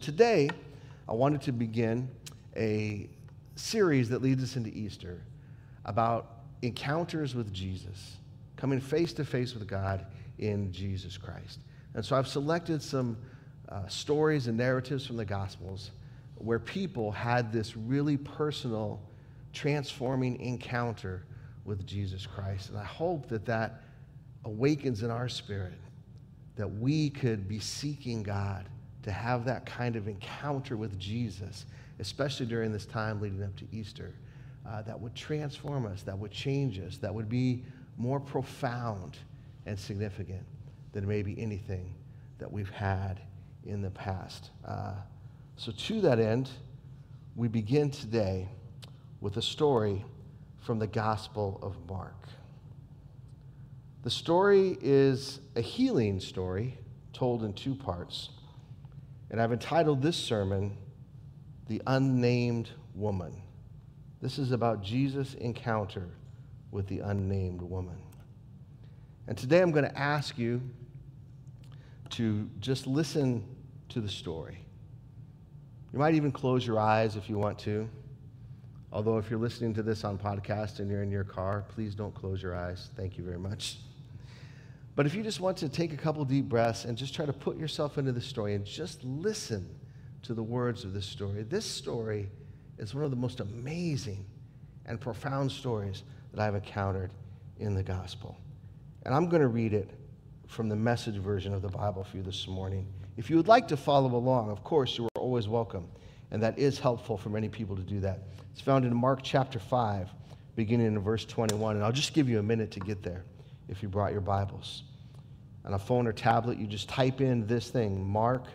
today, I wanted to begin a series that leads us into Easter about encounters with Jesus, coming face to face with God in Jesus Christ. And so I've selected some stories and narratives from the Gospels where people had this really personal, transforming encounter with Jesus Christ. And I hope that that awakens in our spirit that we could be seeking God to have that kind of encounter with Jesus, especially during this time leading up to Easter, that would transform us, that would change us, that would be more profound and significant than maybe anything that we've had in the past. So to that end, we begin today with a story from the Gospel of Mark. The story is a healing story told in two parts, and I've entitled this sermon, The Unnamed Woman. This is about Jesus' encounter with the unnamed woman. And today I'm going to ask you to just listen to the story. You might even close your eyes if you want to. Although if you're listening to this on podcast and you're in your car, please don't close your eyes. Thank you very much. But if you just want to take a couple deep breaths and just try to put yourself into the story and just listen to the words of this story is one of the most amazing and profound stories that I've encountered in the gospel. And I'm going to read it from the Message version of the Bible for you this morning. If you would like to follow along, of course, you are always welcome. And that is helpful for many people to do that. It's found in Mark chapter 5, beginning in verse 21. And I'll just give you a minute to get there if you brought your Bibles. On a phone or tablet, you just type in this thing, Mark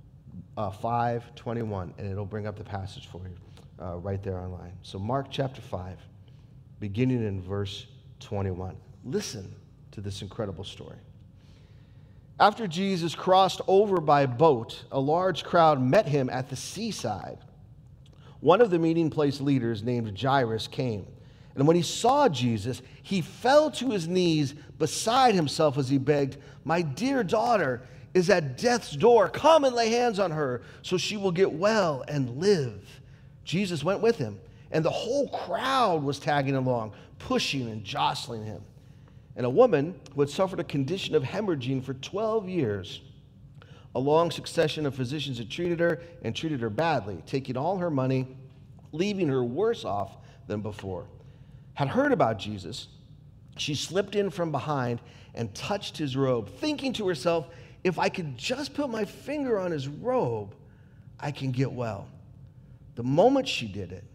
5:21, and it'll bring up the passage for you right there online. So Mark chapter 5, beginning in verse 21. Listen to this incredible story. After Jesus crossed over by boat, a large crowd met him at the seaside. One of the meeting place leaders named Jairus came. And when he saw Jesus, he fell to his knees beside himself as he begged, "My dear daughter is at death's door. Come and lay hands on her so she will get well and live." Jesus went with him, and the whole crowd was tagging along, pushing and jostling him. And a woman who had suffered a condition of hemorrhaging for 12 years, a long succession of physicians had treated her badly, taking all her money, leaving her worse off than before, had heard about Jesus. She slipped in from behind and touched his robe, thinking to herself, "If I could just put my finger on his robe, I can get well." The moment she did it,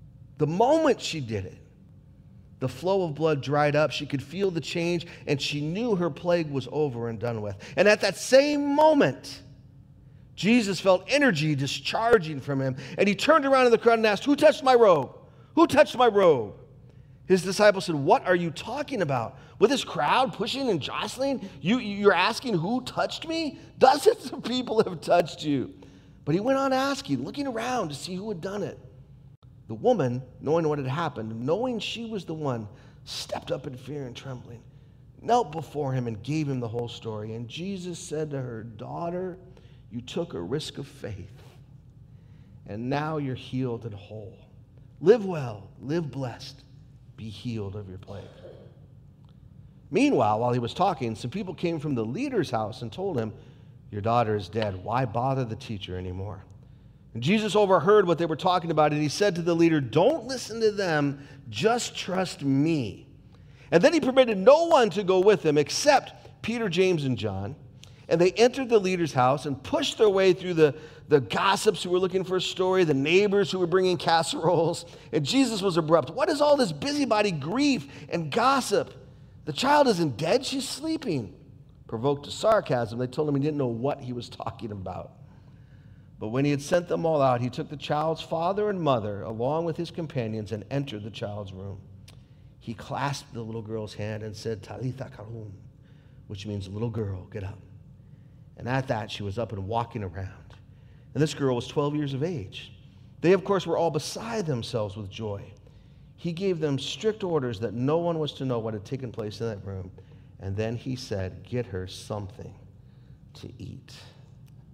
the flow of blood dried up. She could feel the change, and she knew her plague was over and done with. And at that same moment, Jesus felt energy discharging from him, and he turned around in the crowd and asked, "Who touched my robe? Who touched my robe?" His disciples said, "What are you talking about? With this crowd pushing and jostling, you're asking who touched me? Dozens of people have touched you." But he went on asking, looking around to see who had done it. The woman, knowing what had happened, knowing she was the one, stepped up in fear and trembling, knelt before him and gave him the whole story. And Jesus said to her, "Daughter, you took a risk of faith, and now you're healed and whole. Live well, live blessed, be healed of your plague." Meanwhile, while he was talking, some people came from the leader's house and told him, "Your daughter is dead. Why bother the teacher anymore?" And Jesus overheard what they were talking about, and he said to the leader, "Don't listen to them, just trust me." And then he permitted no one to go with him except Peter, James, and John. And they entered the leader's house and pushed their way through the gossips who were looking for a story, the neighbors who were bringing casseroles. And Jesus was abrupt. "What is all this busybody grief and gossip? The child isn't dead, she's sleeping." Provoked to sarcasm, they told him he didn't know what he was talking about. But when he had sent them all out, he took the child's father and mother along with his companions and entered the child's room. He clasped the little girl's hand and said, "Talitha koum," which means, "Little girl, get up." And at that, she was up and walking around. And this girl was 12 years of age. They, of course, were all beside themselves with joy. He gave them strict orders that no one was to know what had taken place in that room. And then he said, "Get her something to eat."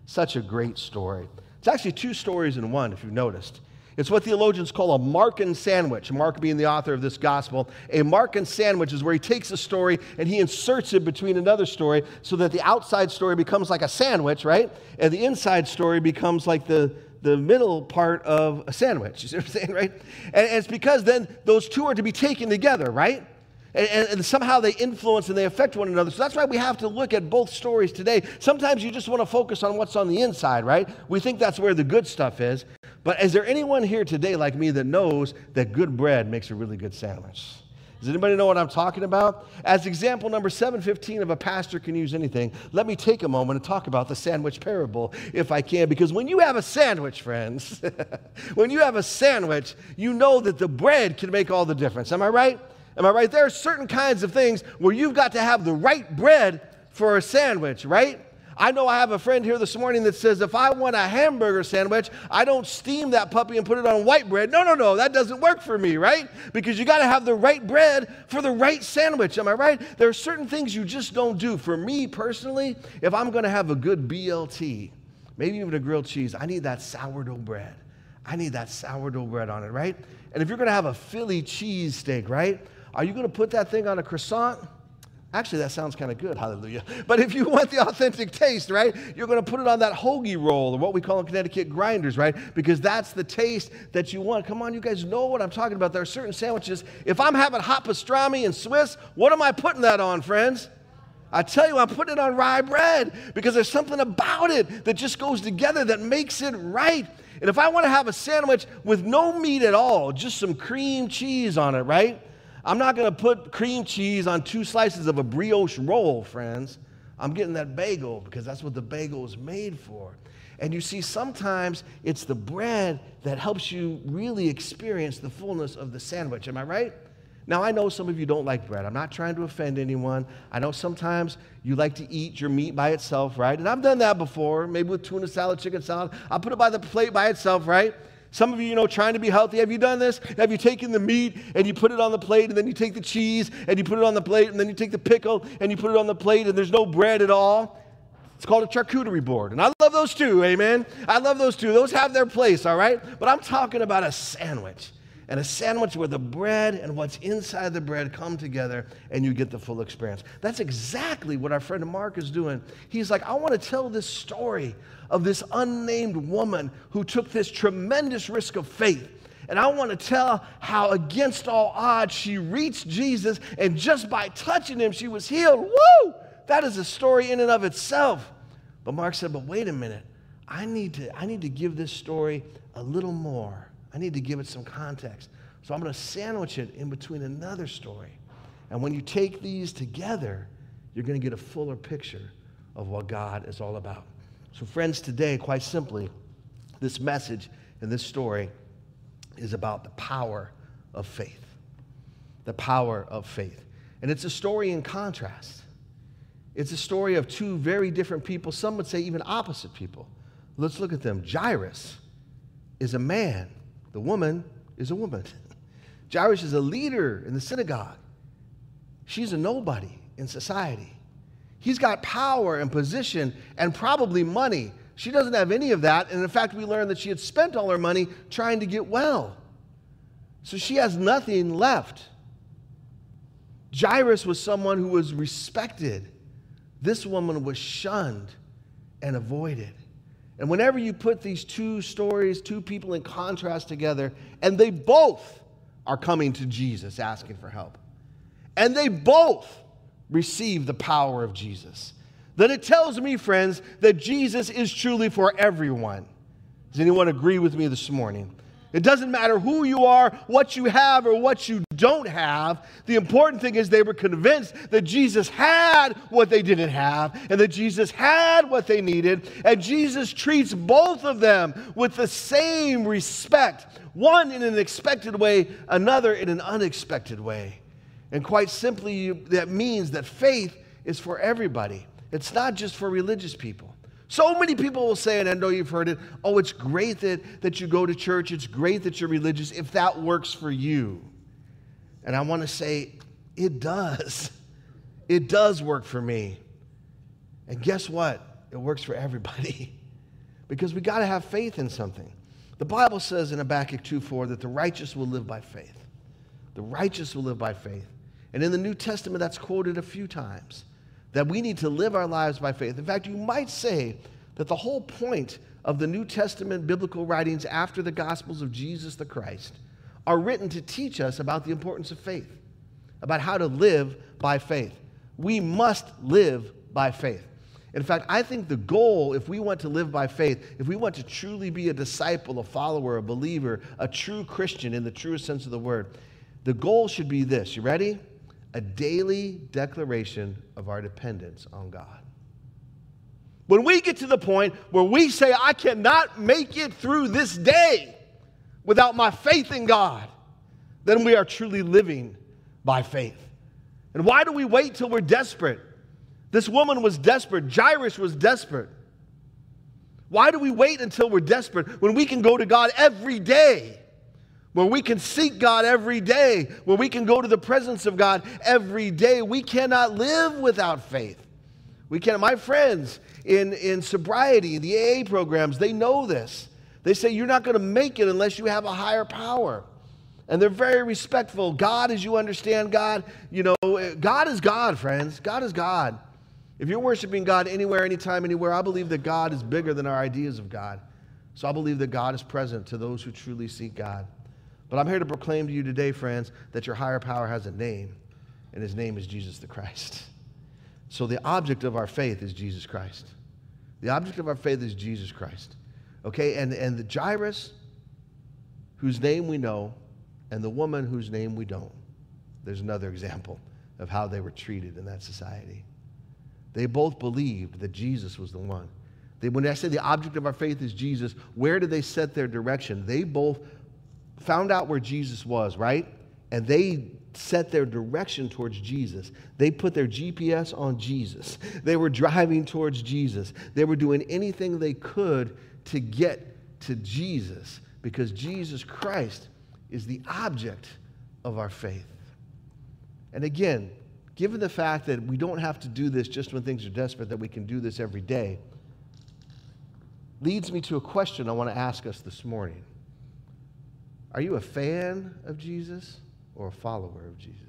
Such a great story. It's actually two stories in one, if you've noticed. It's what theologians call a Markan sandwich, Mark being the author of this gospel. A Markan sandwich is where he takes a story and he inserts it between another story so that the outside story becomes like a sandwich, right? And the inside story becomes like the middle part of a sandwich. You see what I'm saying, right? And it's because then those two are to be taken together, right? And somehow they influence and they affect one another. So that's why we have to look at both stories today. Sometimes you just want to focus on what's on the inside, right? We think that's where the good stuff is. But is there anyone here today like me that knows that good bread makes a really good sandwich? Does anybody know what I'm talking about? As example number 715 of a pastor can use anything, let me take a moment and talk about the sandwich parable, if I can. Because when you have a sandwich, friends, when you have a sandwich, you know that the bread can make all the difference. Am I right? Am I right? There are certain kinds of things where you've got to have the right bread for a sandwich, right? I know I have a friend here this morning that says if I want a hamburger sandwich, I don't steam that puppy and put it on white bread. No, that doesn't work for me, right? Because you got to have the right bread for the right sandwich. Am I right? There are certain things you just don't do. For me personally, if I'm going to have a good BLT, maybe even a grilled cheese, I need that sourdough bread. I need that sourdough bread on it, right? And if you're going to have a Philly cheesesteak, right? Are you going to put that thing on a croissant? Actually, that sounds kind of good, hallelujah. But if you want the authentic taste, right, you're going to put it on that hoagie roll, or what we call in Connecticut grinders, right? Because that's the taste that you want. Come on, you guys know what I'm talking about. There are certain sandwiches. If I'm having hot pastrami and Swiss, what am I putting that on, friends? I tell you, I'm putting it on rye bread because there's something about it that just goes together that makes it right. And if I want to have a sandwich with no meat at all, just some cream cheese on it, right? I'm not going to put cream cheese on 2 slices of a brioche roll, friends. I'm getting that bagel because that's what the bagel is made for. And you see, sometimes it's the bread that helps you really experience the fullness of the sandwich. Am I right? Now, I know some of you don't like bread. I'm not trying to offend anyone. I know sometimes you like to eat your meat by itself, right? And I've done that before, maybe with tuna salad, chicken salad. I'll put it by the plate by itself, right? Some of you, trying to be healthy, have you done this? Have you taken the meat and you put it on the plate and then you take the cheese and you put it on the plate and then you take the pickle and you put it on the plate and there's no bread at all? It's called a charcuterie board. And I love those too, amen? I love those too. Those have their place, all right? But I'm talking about a sandwich. And a sandwich where the bread and what's inside the bread come together and you get the full experience. That's exactly what our friend Mark is doing. He's like, I want to tell this story of this unnamed woman who took this tremendous risk of faith. And I want to tell how against all odds she reached Jesus and just by touching him she was healed. Woo! That is a story in and of itself. But Mark said, but wait a minute. I need to give this story a little more. I need to give it some context. So I'm going to sandwich it in between another story. And when you take these together, you're going to get a fuller picture of what God is all about. So friends, today, quite simply, this message and this story is about the power of faith. The power of faith. And it's a story in contrast. It's a story of 2 very different people. Some would say even opposite people. Let's look at them. Jairus is a man. The woman is a woman. Jairus is a leader in the synagogue. She's a nobody in society. He's got power and position and probably money. She doesn't have any of that. And in fact, we learned that she had spent all her money trying to get well. So she has nothing left. Jairus was someone who was respected. This woman was shunned and avoided. And whenever you put these 2 stories, 2 people in contrast together, and they both are coming to Jesus asking for help, and they both receive the power of Jesus, then it tells me, friends, that Jesus is truly for everyone. Does anyone agree with me this morning? It doesn't matter who you are, what you have, or what you don't have. The important thing is they were convinced that Jesus had what they didn't have and that Jesus had what they needed. And Jesus treats both of them with the same respect. One in an expected way, another in an unexpected way. And quite simply, that means that faith is for everybody. It's not just for religious people. So many people will say, and I know you've heard it, oh, it's great that you go to church. It's great that you're religious if that works for you. And I want to say, it does. It does work for me. And guess what? It works for everybody. because we got to have faith in something. The Bible says in Habakkuk 2:4 that the righteous will live by faith. The righteous will live by faith. And in the New Testament, that's quoted a few times, that we need to live our lives by faith. In fact, you might say that the whole point of the New Testament biblical writings after the Gospels of Jesus the Christ are written to teach us about the importance of faith, about how to live by faith. We must live by faith. In fact, I think the goal, if we want to live by faith, if we want to truly be a disciple, a follower, a believer, a true Christian in the truest sense of the word, the goal should be this. You ready? A daily declaration of our dependence on God. When we get to the point where we say, I cannot make it through this day without my faith in God, then we are truly living by faith. And why do we wait till we're desperate? This woman was desperate. Jairus was desperate. Why do we wait until we're desperate when we can go to God every day? When we can seek God every day, when we can go to the presence of God every day? We cannot live without faith. We can't. My friends in sobriety, the AA programs, they know this. They say you're not going to make it unless you have a higher power. And they're very respectful. God, as you understand God, God is God, friends. God is God. If you're worshiping God anywhere, anytime, anywhere, I believe that God is bigger than our ideas of God. So I believe that God is present to those who truly seek God. But I'm here to proclaim to you today, friends, that your higher power has a name, and his name is Jesus the Christ. So the object of our faith is Jesus Christ. The object of our faith is Jesus Christ. Okay, and the Jairus, whose name we know, and the woman whose name we don't. There's another example of how they were treated in that society. They both believed that Jesus was the one. When I say the object of our faith is Jesus, where did they set their direction? They both found out where Jesus was, right? And they set their direction towards Jesus. They put their GPS on Jesus. They were driving towards Jesus. They were doing anything they could to get to Jesus, because Jesus Christ is the object of our faith. And again, given the fact that we don't have to do this just when things are desperate, that we can do this every day, leads me to a question I want to ask us this morning. Are you a fan of Jesus or a follower of Jesus?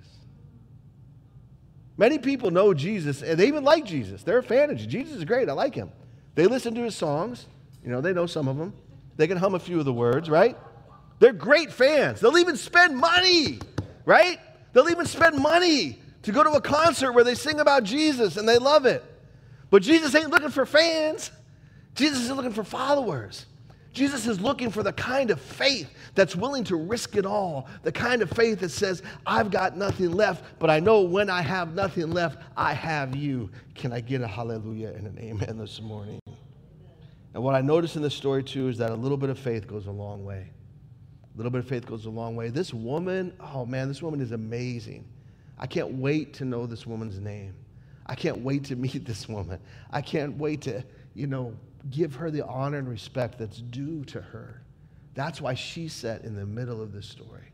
Many people know Jesus, and they even like Jesus. They're a fan of Jesus. Jesus is great. I like him. They listen to his songs. They know some of them. They can hum a few of the words, right? They're great fans. They'll even spend money, right? They'll even spend money to go to a concert where they sing about Jesus, and they love it. But Jesus ain't looking for fans. Jesus is looking for followers. Jesus is looking for the kind of faith that's willing to risk it all, the kind of faith that says, I've got nothing left, but I know when I have nothing left, I have you. Can I get a hallelujah and an amen this morning? And what I notice in this story, too, is that a little bit of faith goes a long way. A little bit of faith goes a long way. This woman, oh man, this woman is amazing. I can't wait to know this woman's name. I can't wait to meet this woman. I can't wait to, give her the honor and respect that's due to her. That's why she's set in the middle of this story.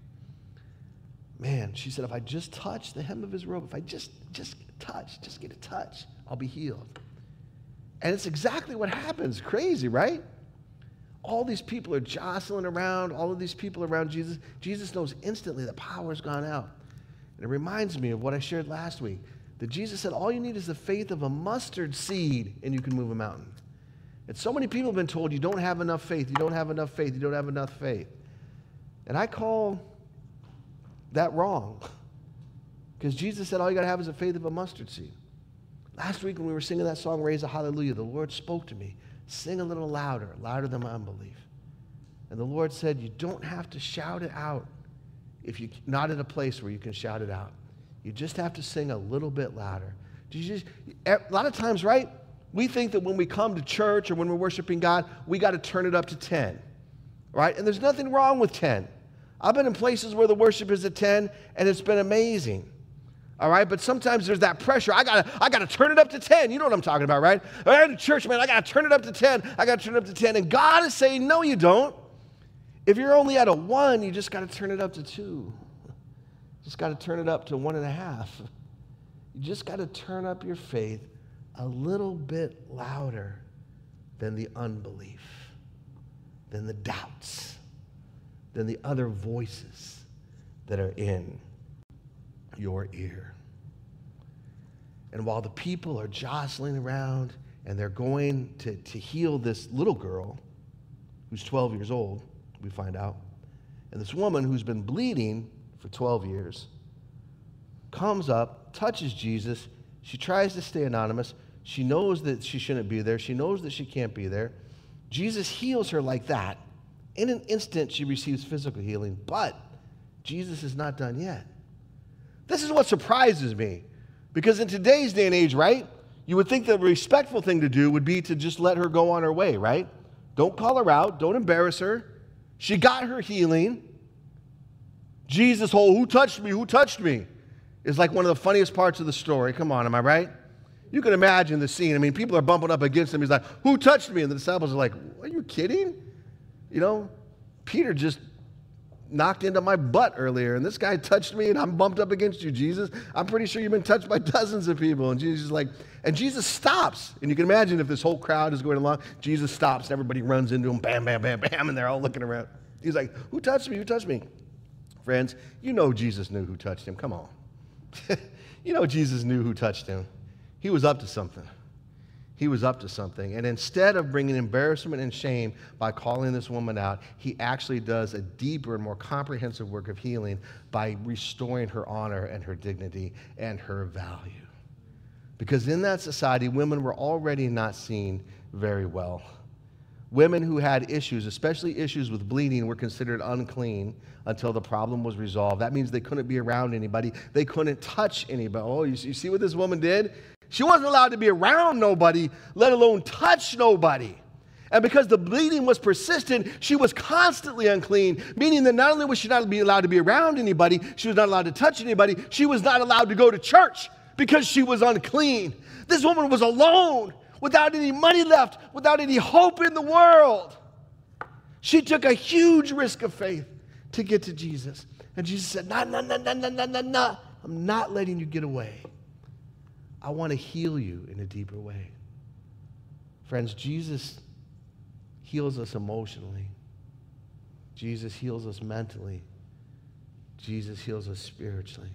Man, she said, if I just touch the hem of his robe, if I just get a touch, I'll be healed. And it's exactly what happens. Crazy, right? All these people are jostling around, all of these people around Jesus. Jesus knows instantly the power's gone out. And it reminds me of what I shared last week, that Jesus said, all you need is the faith of a mustard seed, and you can move a mountain. And so many people have been told, you don't have enough faith, you don't have enough faith, you don't have enough faith. And I call that wrong. Because Jesus said, all you got to have is the faith of a mustard seed. Last week when we were singing that song, Raise a Hallelujah, the Lord spoke to me, sing a little louder, louder than my unbelief. And the Lord said, you don't have to shout it out if you're not at a place where you can shout it out. You just have to sing a little bit louder. A lot of times, right, we think that when we come to church or when we're worshiping God, we got to turn it up to 10, right? And there's nothing wrong with 10. I've been in places where the worship is at 10, and it's been amazing. All right, but sometimes there's that pressure. I gotta turn it up to 10. You know what I'm talking about, right? I'm in church, man. I gotta turn it up to 10. I gotta turn it up to 10. And God is saying, no, you don't. If you're only at a 1, you just gotta turn it up to 2. Just gotta turn it up to 1.5. You just gotta turn up your faith a little bit louder than the unbelief. than the doubts, than the other voices that are in your ear. And while the people are jostling around and they're going to heal this little girl who's 12 years old, we find out, and this woman who's been bleeding for 12 years comes up, touches Jesus. She tries to stay anonymous. She knows that she shouldn't be there. She knows that she can't be there. Jesus heals her like that. In an instant, she receives physical healing, but Jesus is not done yet. This is what surprises me, because in today's day and age, right, you would think the respectful thing to do would be to just let her go on her way, right? Don't call her out. Don't embarrass her. She got her healing. Jesus' whole, who touched me, who touched me, is like one of the funniest parts of the story. Come on, am I right? You can imagine the scene. I mean, people are bumping up against him. He's like, who touched me? And the disciples are like, are you kidding? You know, Peter just knocked into my butt earlier, and this guy touched me, and I'm bumped up against you, Jesus. I'm pretty sure you've been touched by dozens of people. And Jesus is like, and Jesus stops. And you can imagine if this whole crowd is going along, Jesus stops, and everybody runs into him, bam, bam, bam, bam, and they're all looking around. He's like, who touched me? Who touched me? Friends, you know Jesus knew who touched him. Come on. You know Jesus knew who touched him. He was up to something. He was up to something. And instead of bringing embarrassment and shame by calling this woman out, he actually does a deeper and more comprehensive work of healing by restoring her honor and her dignity and her value. Because in that society, women were already not seen very well. Women who had issues, especially issues with bleeding, were considered unclean until the problem was resolved. That means they couldn't be around anybody. They couldn't touch anybody. Oh, you see what this woman did? She wasn't allowed to be around nobody, let alone touch nobody. And because the bleeding was persistent, she was constantly unclean, meaning that not only was she not allowed to be around anybody, she was not allowed to touch anybody, she was not allowed to go to church because she was unclean. This woman was alone, without any money left, without any hope in the world. She took a huge risk of faith to get to Jesus. And Jesus said, no, I'm not letting you get away. I want to heal you in a deeper way. Friends, Jesus heals us emotionally. Jesus heals us mentally. Jesus heals us spiritually.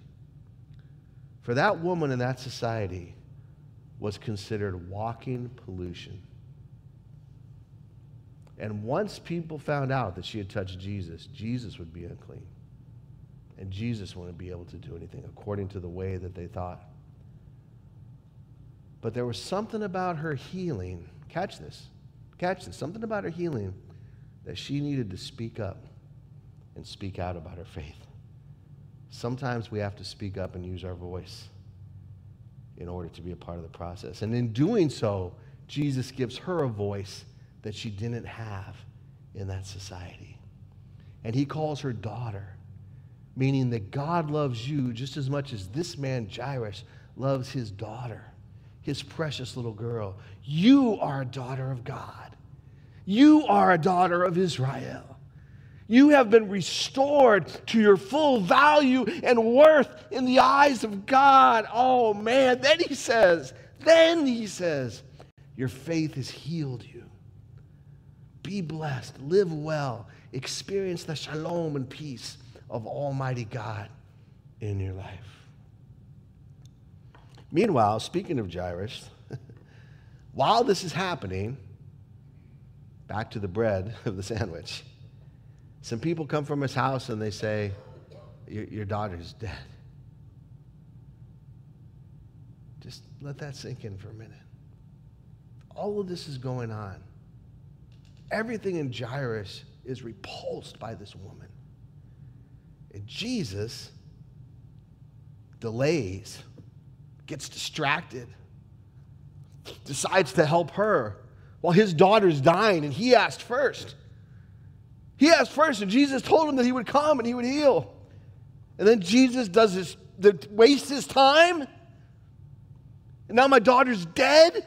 For that woman in that society was considered walking pollution. And once people found out that she had touched Jesus, Jesus would be unclean. And Jesus wouldn't be able to do anything according to the way that they thought. But there was something about her healing, catch this, something about her healing that she needed to speak up and speak out about her faith. Sometimes we have to speak up and use our voice in order to be a part of the process. And in doing so, Jesus gives her a voice that she didn't have in that society. And he calls her daughter, meaning that God loves you just as much as this man Jairus loves his daughter, his precious little girl. You are a daughter of God. You are a daughter of Israel. You have been restored to your full value and worth in the eyes of God. Oh man, then he says, your faith has healed you. Be blessed, live well, experience the shalom and peace of Almighty God in your life. Meanwhile, speaking of Jairus, while this is happening, back to the bread of the sandwich, some people come from his house and they say, your daughter's dead. Just let that sink in for a minute. All of this is going on. Everything in Jairus is repulsed by this woman. And Jesus delays, gets distracted, decides to help her while his daughter's dying, and he asked first. He asked first, and Jesus told him that he would come and he would heal. And then Jesus wastes his time, and now my daughter's dead?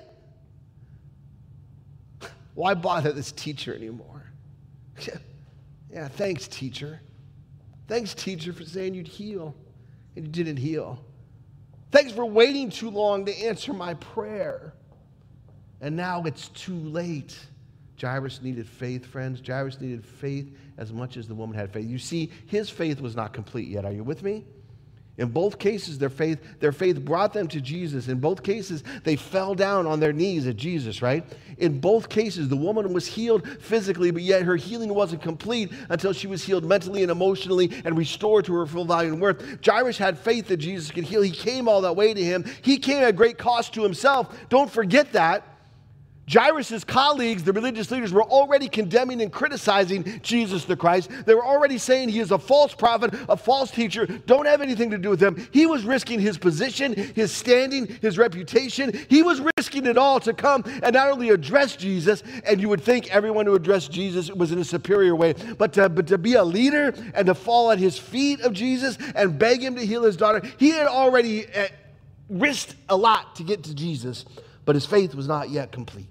Why bother this teacher anymore? Yeah, thanks, teacher. Thanks, teacher, for saying you'd heal, and you didn't heal. Thanks for waiting too long to answer my prayer. And now it's too late Jairus needed faith, friends. Jairus needed faith as much as the woman had faith. You see, his faith was not complete yet. Are you with me? In both cases, their faith brought them to Jesus. In both cases, they fell down on their knees at Jesus, right? In both cases, the woman was healed physically, but yet her healing wasn't complete until she was healed mentally and emotionally and restored to her full value and worth. Jairus had faith that Jesus could heal. He came all that way to him. He came at great cost to himself. Don't forget that. Jairus' colleagues, the religious leaders, were already condemning and criticizing Jesus the Christ. They were already saying he is a false prophet, a false teacher. Don't have anything to do with him. He was risking his position, his standing, his reputation. He was risking it all to come and not only address Jesus, and you would think everyone who addressed Jesus was in a superior way, but to be a leader and to fall at his feet of Jesus and beg him to heal his daughter. He had already risked a lot to get to Jesus, but his faith was not yet complete.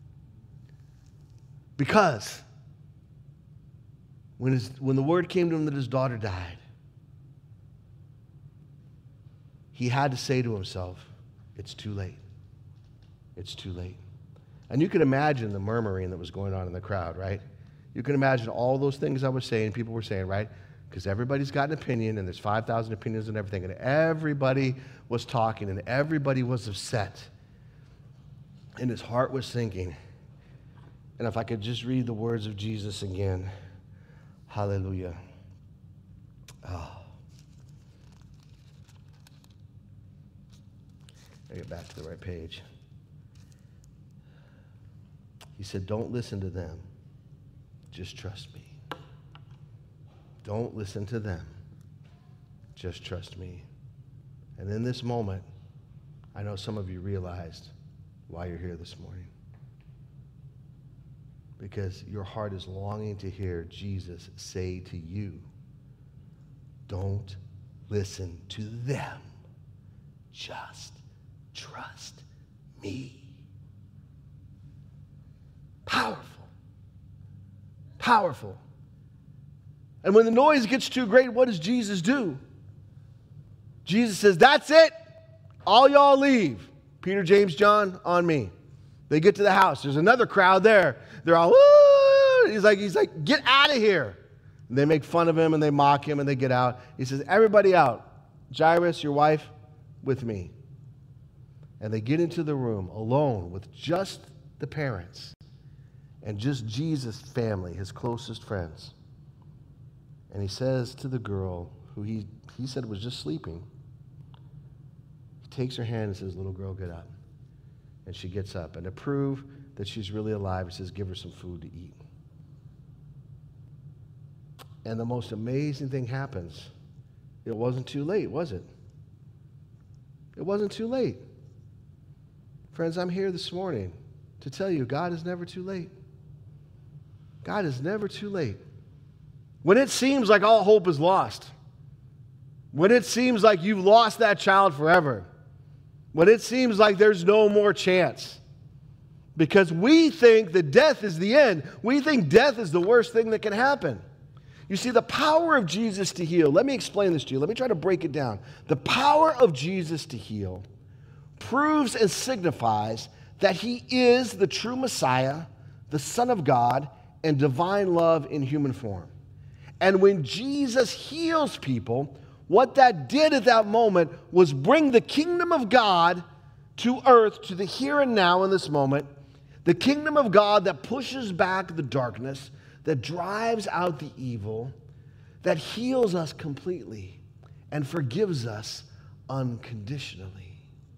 Because when the word came to him that his daughter died, he had to say to himself, it's too late. It's too late. And you can imagine the murmuring that was going on in the crowd, right? You can imagine all those things I was saying, people were saying, right? Because everybody's got an opinion, and there's 5,000 opinions and everything, and everybody was talking, and everybody was upset. And his heart was sinking. And if I could just read the words of Jesus again. Hallelujah. Oh. I get back to the right page. He said, don't listen to them. Just trust me. Don't listen to them. Just trust me. And in this moment, I know some of you realized why you're here this morning. Because your heart is longing to hear Jesus say to you, don't listen to them. Just trust me. Powerful. Powerful. And when the noise gets too great, what does Jesus do? Jesus says, that's it. All y'all leave. Peter, James, John, on me. They get to the house. There's another crowd there. They're all, woo! He's like, get out of here. And they make fun of him and they mock him and they get out. He says, everybody out. Jairus, your wife, with me. And they get into the room alone with just the parents and just Jesus' family, his closest friends. And he says to the girl, who he said was just sleeping, he takes her hand and says, little girl, get up. And she gets up. And to prove that she's really alive, he says, give her some food to eat. And the most amazing thing happens. It wasn't too late, was it? It wasn't too late. Friends, I'm here this morning to tell you God is never too late. God is never too late. When it seems like all hope is lost, when it seems like you've lost that child forever, when it seems like there's no more chance, because we think that death is the end. We think death is the worst thing that can happen. You see, the power of Jesus to heal, let me explain this to you. Let me try to break it down. The power of Jesus to heal proves and signifies that he is the true Messiah, the Son of God, and divine love in human form. And when Jesus heals people, what that did at that moment was bring the kingdom of God to earth, to the here and now in this moment. The kingdom of God that pushes back the darkness, that drives out the evil, that heals us completely and forgives us unconditionally.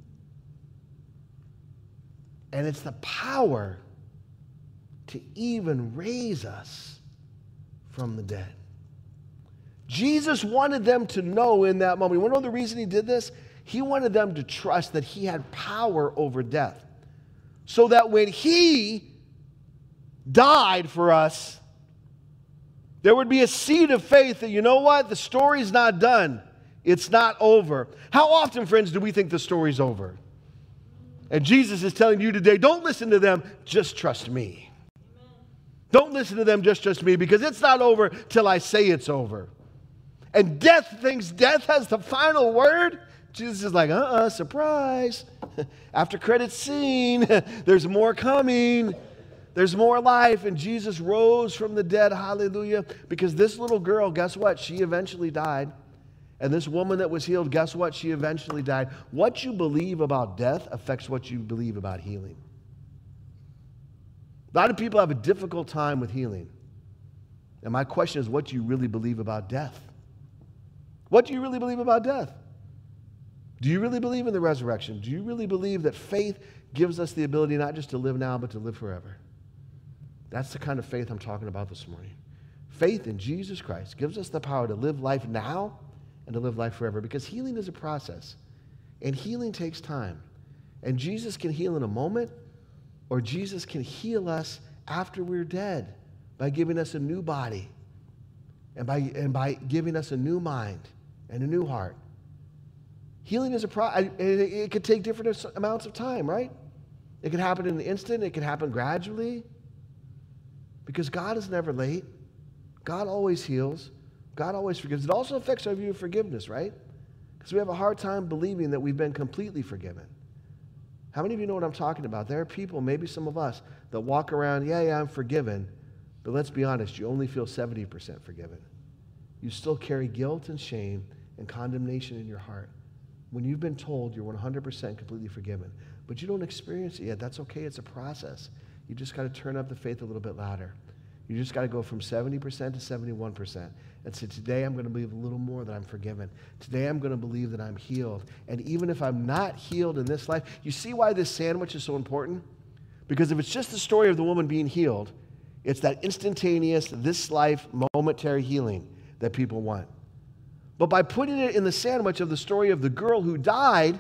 And it's the power to even raise us from the dead. Jesus wanted them to know in that moment. You want to know the reason he did this? He wanted them to trust that he had power over death. So that when he died for us, there would be a seed of faith that, you know what? The story's not done. It's not over. How often, friends, do we think the story's over? And Jesus is telling you today, don't listen to them, just trust me. Don't listen to them, just trust me, because it's not over till I say it's over. And death thinks death has the final word. Jesus is like, surprise. After credits scene, there's more coming. There's more life, and Jesus rose from the dead, hallelujah, because this little girl, guess what? She eventually died. And this woman that was healed, guess what? She eventually died. What you believe about death affects what you believe about healing. A lot of people have a difficult time with healing. And my question is, what do you really believe about death? What do you really believe about death? Do you really believe in the resurrection? Do you really believe that faith gives us the ability not just to live now, but to live forever? That's the kind of faith I'm talking about this morning. Faith in Jesus Christ gives us the power to live life now and to live life forever, because healing is a process, and healing takes time. And Jesus can heal in a moment, or Jesus can heal us after we're dead by giving us a new body and by giving us a new mind and a new heart. Healing is a process. It could take different amounts of time, right? It could happen in an instant. It could happen gradually, because God is never late. God always heals. God always forgives. It also affects our view of forgiveness, right? Because we have a hard time believing that we've been completely forgiven. How many of you know what I'm talking about? There are people, maybe some of us, that walk around, yeah, I'm forgiven, but let's be honest, you only feel 70% forgiven. You still carry guilt and shame and condemnation in your heart when you've been told you're 100% completely forgiven. But you don't experience it yet. That's okay. It's a process. You just got to turn up the faith a little bit louder. You just got to go from 70% to 71% and say, today I'm going to believe a little more that I'm forgiven. Today I'm going to believe that I'm healed. And even if I'm not healed in this life, you see why this sandwich is so important? Because if it's just the story of the woman being healed, it's that instantaneous, this life, momentary healing that people want. But by putting it in the sandwich of the story of the girl who died,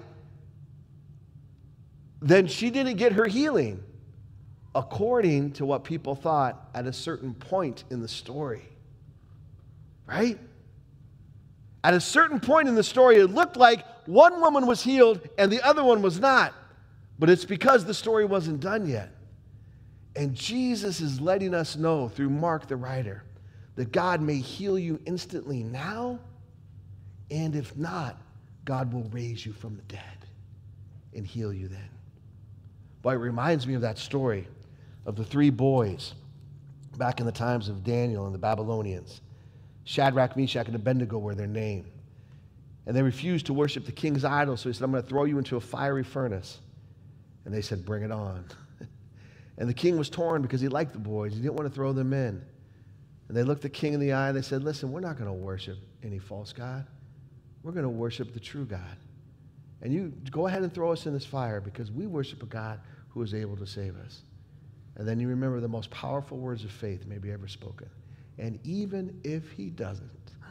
then she didn't get her healing according to what people thought at a certain point in the story. Right? At a certain point in the story, it looked like one woman was healed and the other one was not. But it's because the story wasn't done yet. And Jesus is letting us know through Mark the writer that God may heal you instantly now, and if not, God will raise you from the dead and heal you then. Boy, it reminds me of that story of the three boys back in the times of Daniel and the Babylonians. Shadrach, Meshach, and Abednego were their name. And they refused to worship the king's idol, so he said, I'm going to throw you into a fiery furnace. And they said, bring it on. And the king was torn because he liked the boys. He didn't want to throw them in. And they looked the king in the eye and they said, listen, we're not going to worship any false god. We're going to worship the true God. And you go ahead and throw us in this fire because we worship a God who is able to save us. And then you remember the most powerful words of faith maybe ever spoken. And even if he doesn't,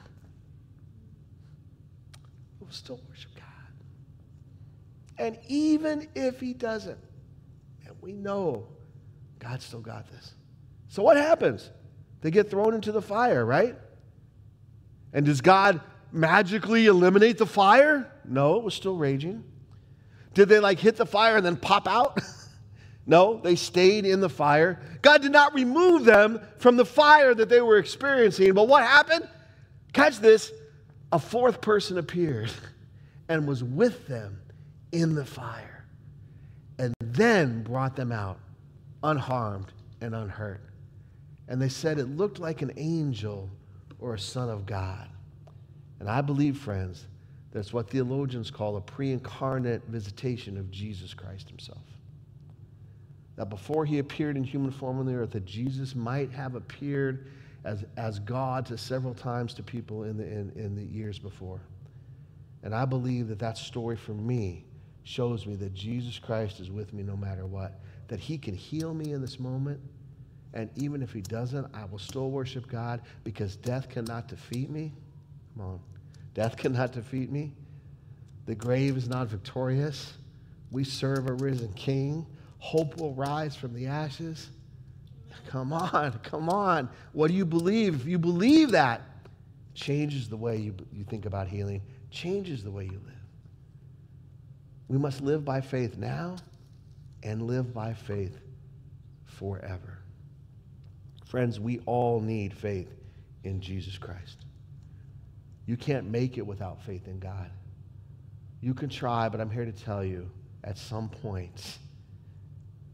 we'll still worship God. And even if he doesn't, and we know God still got this. So what happens? They get thrown into the fire, right? And does God magically eliminate the fire? No, it was still raging. Did they hit the fire and then pop out? No, they stayed in the fire. God did not remove them from the fire that they were experiencing. But what happened? Catch this. A fourth person appeared and was with them in the fire and then brought them out unharmed and unhurt. And they said it looked like an angel or a son of God. And I believe, friends, that's what theologians call a pre-incarnate visitation of Jesus Christ himself. That before he appeared in human form on the earth, that Jesus might have appeared as God to several times to people in the years before. And I believe that story for me shows me that Jesus Christ is with me no matter what. That he can heal me in this moment. And even if he doesn't, I will still worship God because death cannot defeat me. Come on. Death cannot defeat me. The grave is not victorious. We serve a risen King. Hope will rise from the ashes. Come on, come on. What do you believe? If you believe that, changes the way you think about healing, changes the way you live. We must live by faith now and live by faith forever. Friends, we all need faith in Jesus Christ. You can't make it without faith in God. You can try, but I'm here to tell you, at some point,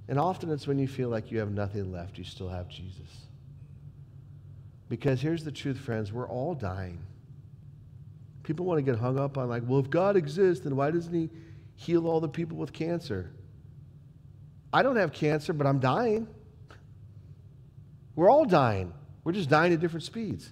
And often it's when you feel like you have nothing left, you still have Jesus. Because here's the truth, friends, we're all dying. People want to get hung up on like, well, if God exists, then why doesn't he heal all the people with cancer? I don't have cancer, but I'm dying. We're all dying. We're just dying at different speeds.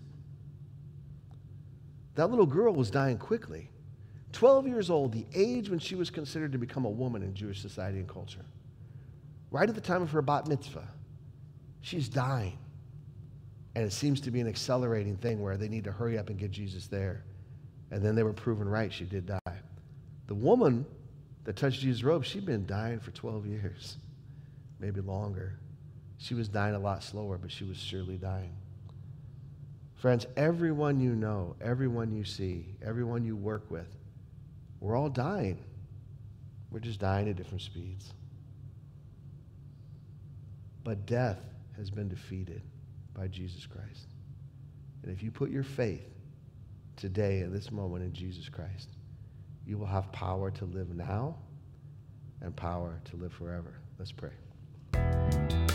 That little girl was dying quickly. 12 years old, the age when she was considered to become a woman in Jewish society and culture. Right at the time of her bat mitzvah, she's dying. And it seems to be an accelerating thing where they need to hurry up and get Jesus there. And then they were proven right, she did die. The woman that touched Jesus' robe, she'd been dying for 12 years, maybe longer. She was dying a lot slower, but she was surely dying. Friends, everyone you know, everyone you see, everyone you work with, we're all dying. We're just dying at different speeds. But death has been defeated by Jesus Christ. And if you put your faith today in this moment in Jesus Christ, you will have power to live now and power to live forever. Let's pray.